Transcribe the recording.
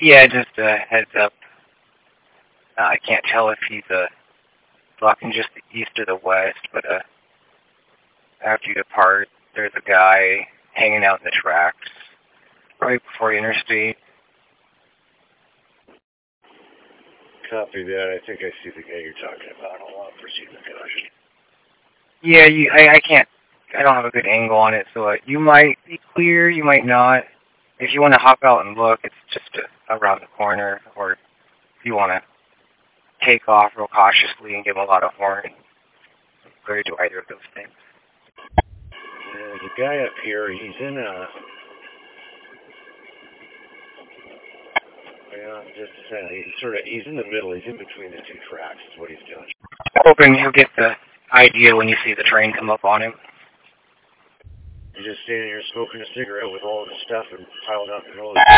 Yeah, just a heads up. I can't tell if he's blocking just the east or the west, but after you depart, there's a guy hanging out in the tracks right before the interstate. Copy that. I think I see the guy you're talking about. I'll proceed with caution. Yeah, I can't. I don't have a good angle on it, so you might be clear, you might not. If you want to hop out and look, it's just around the corner, or if you want to take off real cautiously and give a lot of horn, clear to either of those things. There's a guy up here. He's in a... Well, just a second. He's in the middle. He's in between the two tracks is what he's doing. Hoping he'll get the idea when you see the train come up on him. He's just standing here smoking a cigarette with all of his stuff and piled up in the middle of the